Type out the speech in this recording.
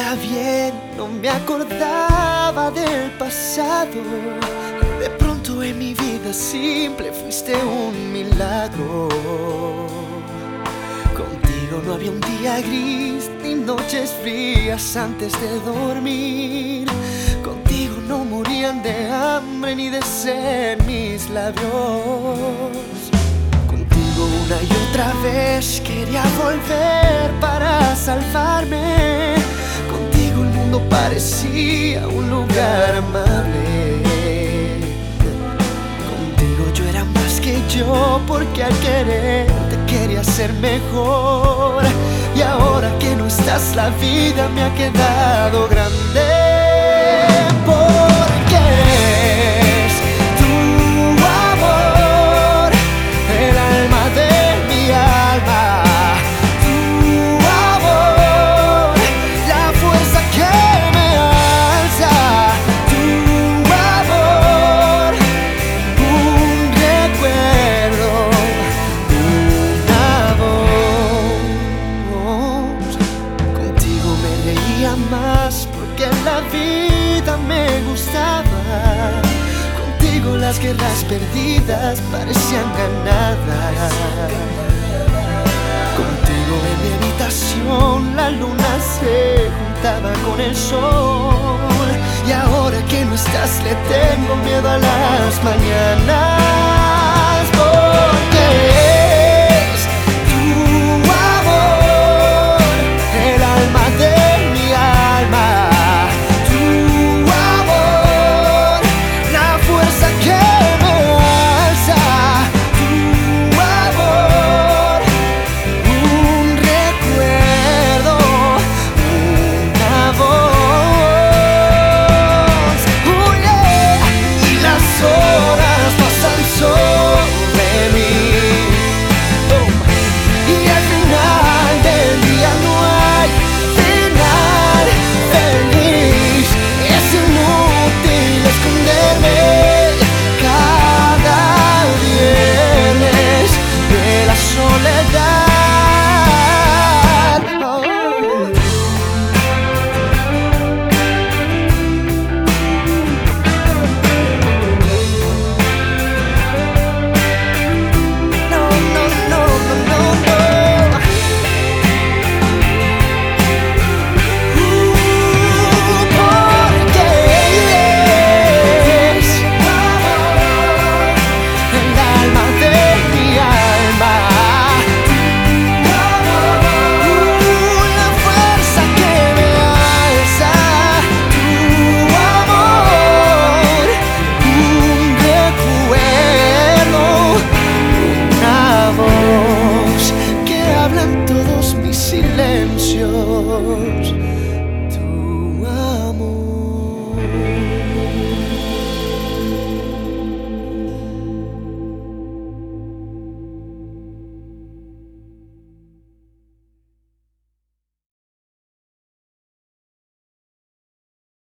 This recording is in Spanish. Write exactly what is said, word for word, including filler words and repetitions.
está bien, no me acordaba del pasado. De pronto en mi vida simple fuiste un milagro. Contigo no había un día gris ni noches frías antes de dormir. Contigo no morían de hambre ni de sed mis labios. Contigo una y otra vez quería volver para salvarme. Contigo el mundo parecía un lugar amable. Contigo yo era más que yo, porque al quererte quería ser mejor. Y ahora que no estás, la vida me ha quedado grande. Porque es tu amor el alma de mi alma. Tu amor, la fuerza que me alza. Tu amor, un recuerdo, una voz. Contigo me reía más porque la vida me gustaba. Contigo las guerras perdidas parecían ganadas. Contigo en mi habitación la luna se juntaba con el sol. Y ahora que no estás le tengo miedo a las mañanas. Porque es tu amor el alma de mi alma. Todos mis silencios.